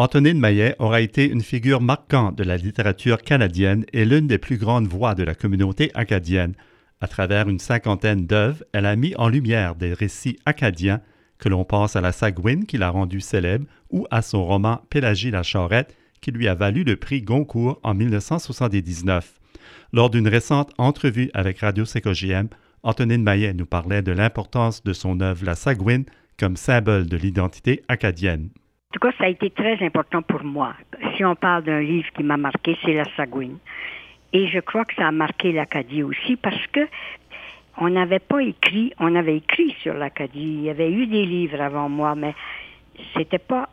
Antonine Maillet aura été une figure marquante de la littérature canadienne et l'une des plus grandes voix de la communauté acadienne. À travers une cinquantaine d'œuvres, elle a mis en lumière des récits acadiens, que l'on pense à la Sagouine qui l'a rendue célèbre ou à son roman Pélagie la Charrette qui lui a valu le prix Goncourt en 1979. Lors d'une récente entrevue avec Radio-CKJM, Antonine Maillet nous parlait de l'importance de son œuvre La Sagouine comme symbole de l'identité acadienne. En tout cas, ça a été très important pour moi. Si on parle d'un livre qui m'a marqué, c'est La Sagouine. Et je crois que ça a marqué l'Acadie aussi parce que on avait écrit sur l'Acadie. Il y avait eu des livres avant moi, mais c'était pas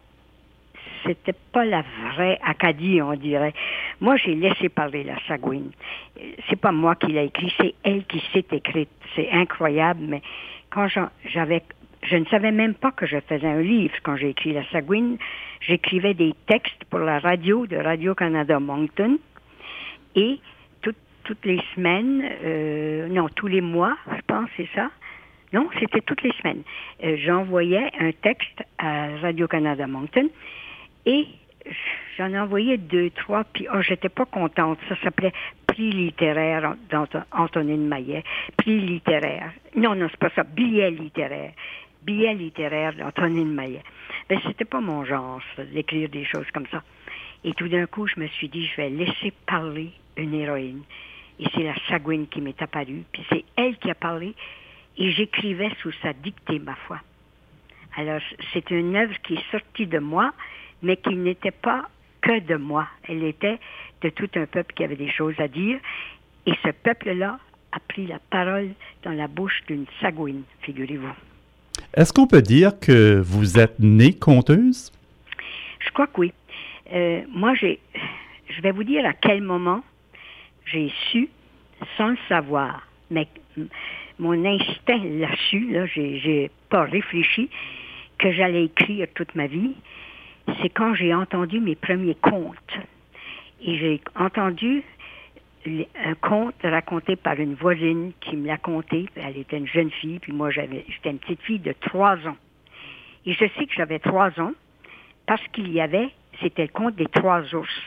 la vraie Acadie, on dirait. Moi, j'ai laissé parler la Sagouine. C'est pas moi qui l'ai écrit, c'est elle qui s'est écrite. C'est incroyable, mais quand je ne savais même pas que je faisais un livre quand j'ai écrit la Sagouine. J'écrivais des textes pour la radio de Radio-Canada Moncton et toutes les semaines, tous les mois, je pense, c'est ça. Non, c'était toutes les semaines. J'envoyais un texte à Radio-Canada Moncton et j'en envoyais 2, 3, puis j'étais pas contente. Ça s'appelait Prix littéraire d'Antonine Maillet. Prix littéraire. Non, c'est pas ça. Billet littéraire. Billet littéraire d'Antonine Maillet. Mais c'était pas mon genre, ça, d'écrire des choses comme ça. Et tout d'un coup, je me suis dit, je vais laisser parler une héroïne. Et c'est la Sagouine qui m'est apparue. Puis c'est elle qui a parlé. Et j'écrivais sous sa dictée, ma foi. Alors, c'est une œuvre qui est sortie de moi, mais qui n'était pas que de moi. Elle était de tout un peuple qui avait des choses à dire. Et ce peuple-là a pris la parole dans la bouche d'une Sagouine, figurez-vous. Est-ce qu'on peut dire que vous êtes née conteuse? Je crois que oui. Moi, je vais vous dire à quel moment j'ai su, sans le savoir, mais mon instinct l'a su, là, j'ai pas réfléchi, que j'allais écrire toute ma vie. C'est quand j'ai entendu mes premiers contes. Et j'ai entendu un conte raconté par une voisine qui me l'a conté. Elle était une jeune fille, puis moi, j'étais une petite fille de 3 ans. Et je sais que j'avais 3 ans parce c'était le conte des 3 ours.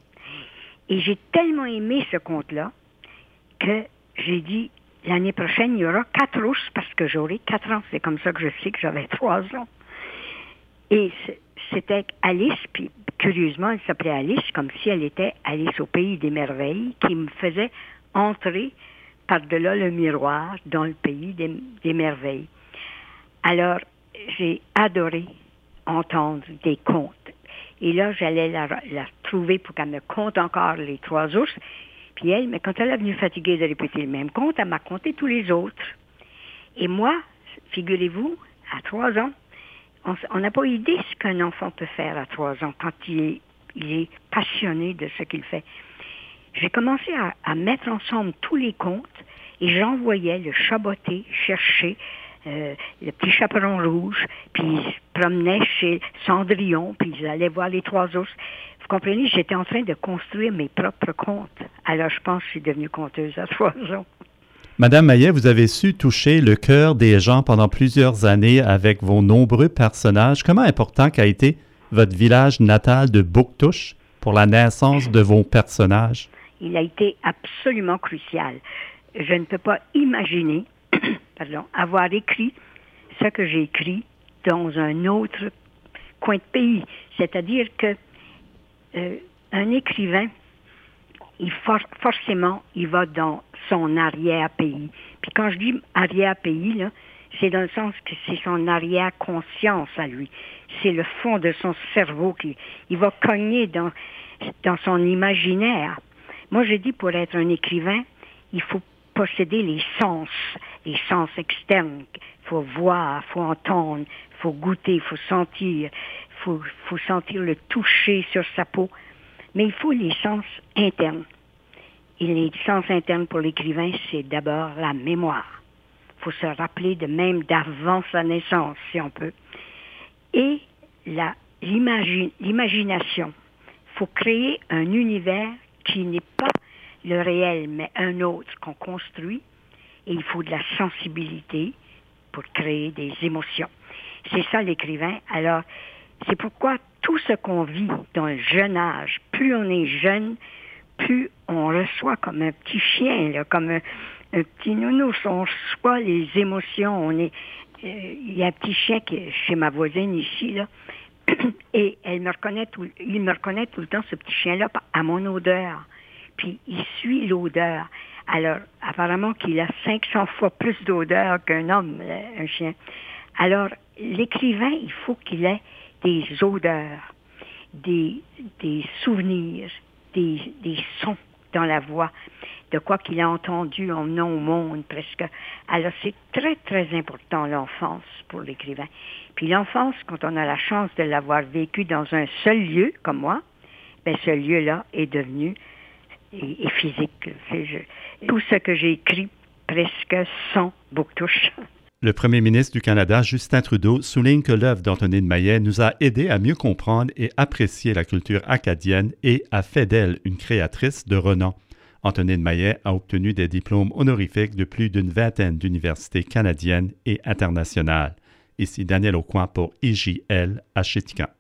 Et j'ai tellement aimé ce conte-là que j'ai dit, l'année prochaine, il y aura 4 ours parce que j'aurai 4 ans. C'est comme ça que je sais que j'avais 3 ans. Et c'était Alice, puis curieusement, elle s'appelait Alice, comme si elle était Alice au pays des merveilles, qui me faisait entrer par-delà le miroir dans le pays des merveilles. Alors, j'ai adoré entendre des contes. Et là, j'allais la trouver pour qu'elle me conte encore les 3 ours. Puis elle, mais quand elle est venue fatiguée de répéter le même conte, elle m'a conté tous les autres. Et moi, figurez-vous, à 3 ans, on n'a pas idée ce qu'un enfant peut faire à 3 ans quand il est passionné de ce qu'il fait. J'ai commencé à mettre ensemble tous les contes et j'envoyais le chaboté chercher le petit chaperon rouge, puis il se promenait chez Cendrillon, puis ils allaient voir les 3 ours. Vous comprenez, j'étais en train de construire mes propres contes. Alors, je pense que je suis devenue conteuse à 3 ans. Madame Maillet, vous avez su toucher le cœur des gens pendant plusieurs années avec vos nombreux personnages. Comment important qu'a été votre village natal de Bouctouche pour la naissance de vos personnages? Il a été absolument crucial. Je ne peux pas imaginer avoir écrit ce que j'ai écrit dans un autre coin de pays. C'est-à-dire que un écrivain, forcément, il va dans son arrière-pays. Puis quand je dis arrière-pays, là, c'est dans le sens que c'est son arrière-conscience à lui. C'est le fond de son cerveau il va cogner dans son imaginaire. Moi, je dis, pour être un écrivain, il faut posséder les sens externes. Il faut voir, il faut entendre, il faut goûter, il faut sentir, il faut sentir le toucher sur sa peau. Mais il faut les sens internes. Et les sens internes pour l'écrivain, c'est d'abord la mémoire. Il faut se rappeler de même d'avant sa naissance, si on peut. Et l'imagination. Il faut créer un univers qui n'est pas le réel, mais un autre qu'on construit. Et il faut de la sensibilité pour créer des émotions. C'est ça l'écrivain. Alors, C'est pourquoi tout ce qu'on vit dans le jeune âge, plus on est jeune, plus on reçoit comme un petit chien, là, comme un petit nounours. On reçoit les émotions. Il y a un petit chien qui est chez ma voisine ici, là, et il me reconnaît tout le temps, ce petit chien-là, à mon odeur. Puis il suit l'odeur. Alors, apparemment qu'il a 500 fois plus d'odeur qu'un homme, un chien. Alors, l'écrivain, il faut qu'il ait des odeurs, des souvenirs, des sons dans la voix, de quoi qu'il a entendu en venant au monde presque. Alors, c'est très, très important, l'enfance, pour l'écrivain. Puis l'enfance, quand on a la chance de l'avoir vécu dans un seul lieu, comme moi, bien, ce lieu-là est devenu est physique. Tout ce que j'ai écrit, presque sans bouctouche. Le premier ministre du Canada, Justin Trudeau, souligne que l'œuvre d'Antonine Maillet nous a aidés à mieux comprendre et apprécier la culture acadienne et a fait d'elle une créatrice de renom. Antonine Maillet a obtenu des diplômes honorifiques de plus d'une vingtaine d'universités canadiennes et internationales. Ici Daniel Aucoin pour IJL à Chéticamp.